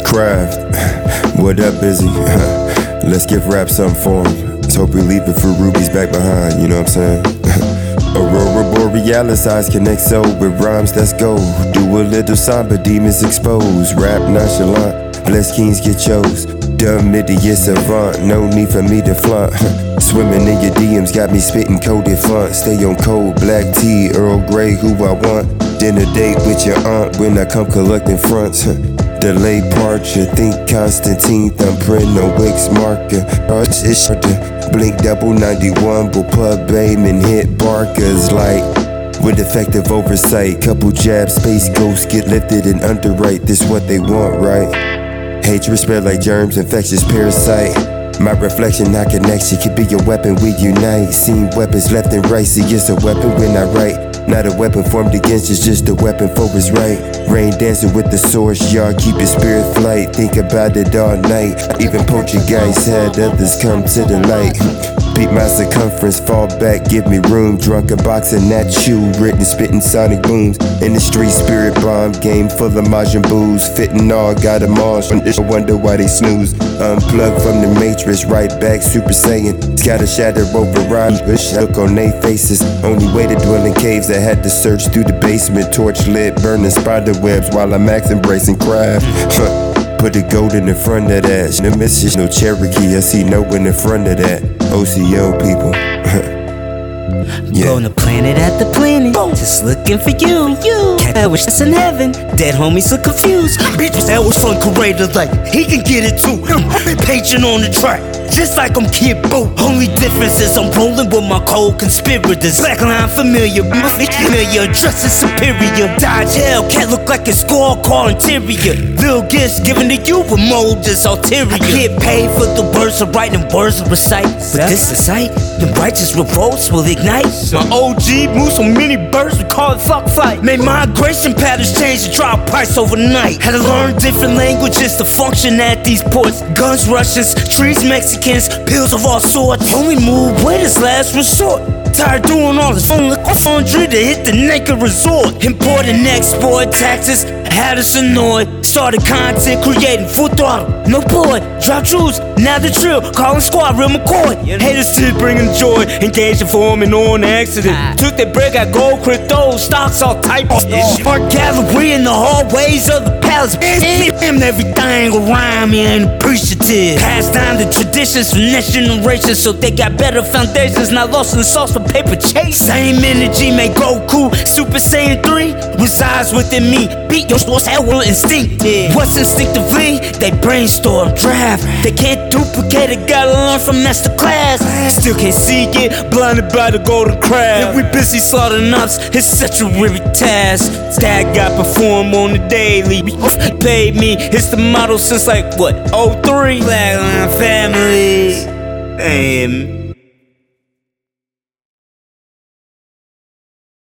Craft, what up, Busy? Let's give rap some form. Let's hope we leave it for Ruby's back behind, you know what I'm saying? Aurora Borealis eyes connect so with rhymes, let's go. Do a little somber, demons exposed. Rap nonchalant, blessed kings get chose. Dumb idiot savant, no need for me to flaunt. Swimming in your DMs got me spitting coded font. Stay on cold, black tea, Earl Grey, who I want. Dinner date with your aunt when I come collecting fronts. Delay departure, think Constantine, thumbprint, no Wix marker. Arch is to blink double 91, but pub aim and hit Barker's like. With effective oversight, couple jabs, space ghosts get lifted and underwrite. This what they want, right? Hatred spread like germs, infectious parasite. My reflection, our connection could be a weapon, we unite. Seen weapons left and right, see it's a weapon when I write. Not a weapon formed against, it's just a weapon for his right. Rain dancing with the source, y'all keep your spirit flight. Think about it all night. Even poltergeists had others come to the light. Beat my circumference, fall back, give me room. Drunken boxing that shoe, written, spitting sonic booms. In the street, spirit bomb, game full of Majin Boos. Fitting all, got them all, I wonder why they snooze. Unplugged from the matrix, right back, Super Saiyan. Scatter, shatter, override, look on they faces. Only way to dwell in caves, I had to search through the basement. Torch lit, burning spider webs while I'm max embracing craft. Put the gold in the front of that. No missus, no Cherokee. I see no one in front of that. OCO people. Yeah. On the planet at the planet, just looking for you. Can't wish that's in heaven. Dead homies look confused. Bitch, that was fun creator, like he can get it too. Patient on the track, just like I'm Kid Boo. Only difference is I'm rolling with my cold conspirators. Blackline familiar, familiar, dressed as superior. Dodge Hellcat look like a scorecard interior. Lil gifts given to you with mold as ulterior. I get paid for the words of writing, words of recite. But this is sight, the righteous revolts will ignite. My OG moves so many birds, we call it fuck fight. Made migration patterns change the drop price overnight. Had to learn different languages to function at these ports. Guns Russians, trees Mexicans, pills of all sorts. Only move with his last resort. Tired doing all this phone laundry to hit the naked resort. Import and export taxes had us annoyed. Started content creating full throttle, no boy. Drop truths, now the drill. Calling squad, real McCoy. Haters still bringing joy, engaging forming on accident. Took their break, got gold, crypto, stocks, all type of shit. Art gallery in the hallways of the palace. Everything around me ain't appreciative. Passed down the traditions from next generation, so they got better foundations. Not lost in the sauce for paper chase. Same energy made Goku Super Saiyan 3 resides within me. Beat your source, that will instinctive. What's instinctively? They brainstorm, draft. They can't duplicate it, gotta learn from master class. Still can't see it, blinded by the golden crab. Yeah, we busy slaughtering ups, it's such a weary task. That got perform on the daily. He paid me, it's the motto since like what, 03? Blackline family.